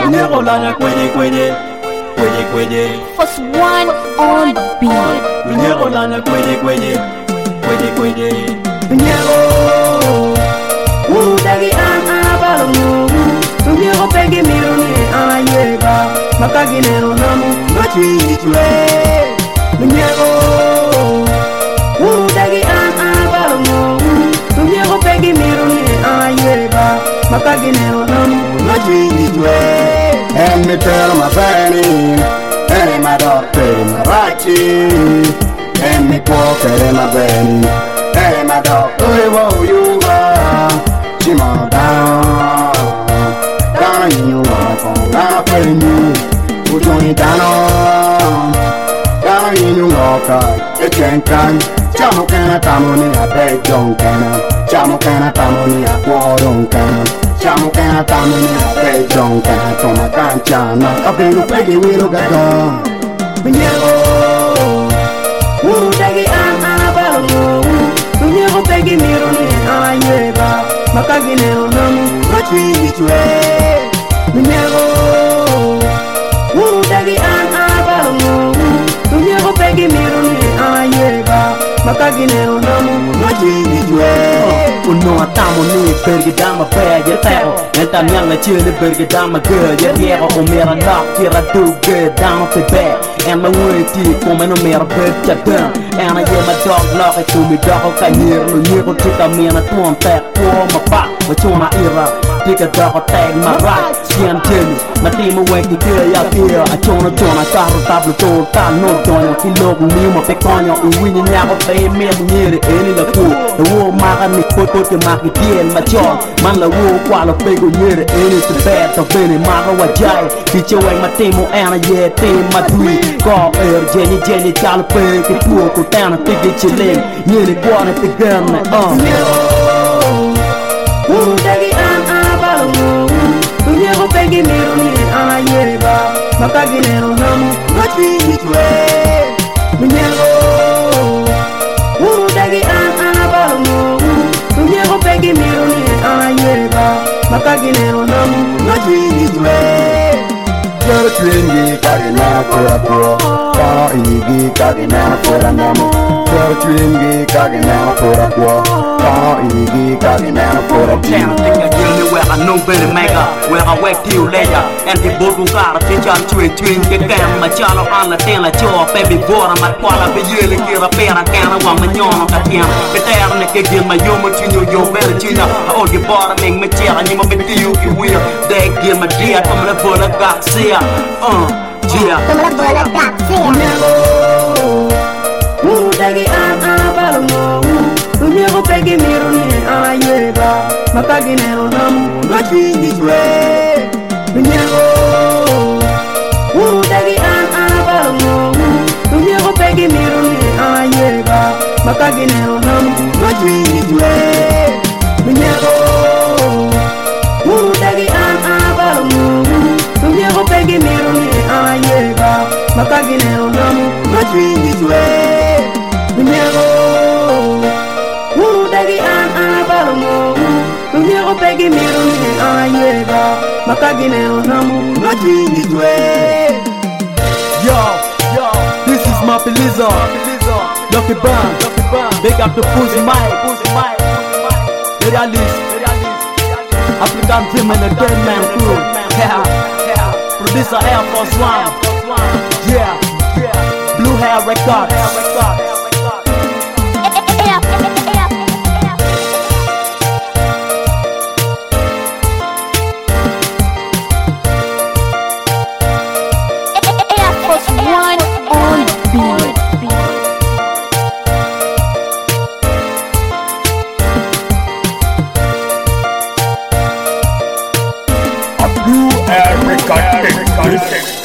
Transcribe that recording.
Nyerolanya kwenye First one on the beat. Nyerolanya kwenye Nyero Udagi abalu Nyero pegi miruni ayeba Makaginero namu Machitwe Nyero Udagi abalu Nyero pegi miruni ayeba Makaginero namu Machitwe. And me tell my Benny, and my doctor, my Rachi, and me walk and my Benny, and my doctor, you are, she more down, you walk on, I'm putting you, put you down, you walk out, it can't come, Chamo can tamoni a bed don't can, Chamo can tamoni a quarter can. Chamo can tamoni a bed don't can, Toma canchana, a big peggy will get gone. Nyero Udagi abalu Nyero pegi miruni ayeba Makaginero namu Machitwe Nyero Udagi abalu Nyero pegi miruni ayeba Makaginero namu Machitwe. Uno atamo ni bergedama paya tao Neta nyanga chile bergedama good Ya diego o mera knock tira do good down to bed And my word ti come no mera bercha dun And I hear my dog lock it to me dog ka nyero nyero tika mena tuan tek po ma pa Machona ira tika dog tag my right Sian tenu ma timo wek ti kira ya kira Achona karo tablo to ta no donyo Kilog ni mo pekonyo Uwini nyako te me nyere eni la ku The war maka ni koto ke maki tien machon Man la war kwa la pego nyere eni te bad to bene maka wajai Kiche weng ma timo ana ye te ma dui Ko jenny tala pe ke tuo ko tana tiki chilin Nyere kwa na te gane Nyero Udagi abalu Nyero pegi miruni ayeba Makaginero namu Machitwe Nyero Udagi abalu Nyero pegi miruni ayeba Makaginero namu Machitwe. You're a twingy, Kagina for a poor, Kara Igi, Kagina for a namo. You're a twingy, Kagina for a poor, Kara Igi, Kagina for a Channel think I kill me where I know better mega Where I wake you later And the boat will got a pitch on twin Get down my channel on the tail of your baby boy My quala be yearly get a pair of can of one million of Katiana But there I can get my human to your better china I hold your bottom make me chair and you might be you will They give my dear from the bullet got see yeah Udagi abalu Nyero pegi miruni ayeba Makaginero namu Machitwe Nyero Udagi abalu Nyero pegi miruni ayeba Makaginero namu Machitwe Nyero Udagi abalu Nyero pegi miruni ayeba Makaginero namu Machitwe Nyero Udagi abalu Nyero pegi miruni ayeba Makaginero namu Machitwe. Yo, this is my Peliza Lucky Band Big up the Pussy Mike The Realist African Dream and the Dead Man Crew Producer Air Force One Yeah Blue Hair Records First one on the beat. Blue Hair Records.